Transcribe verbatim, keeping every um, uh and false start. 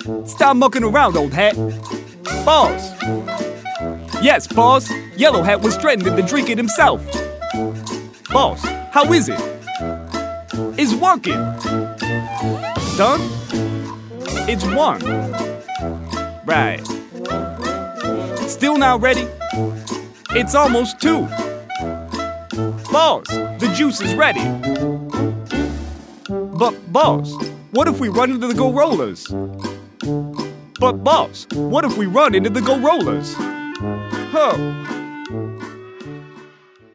Stop mucking around, old hat. Boss. Yes, boss. Yellow Hat was threatening to drink it himself. Boss, how is it? It's working. Done? It's one. Right. Still not ready? It's almost two. Boss, the juice is ready. But boss, what if we run into the Go Rollers? But boss, what if we run into the Go Rollers? Huh.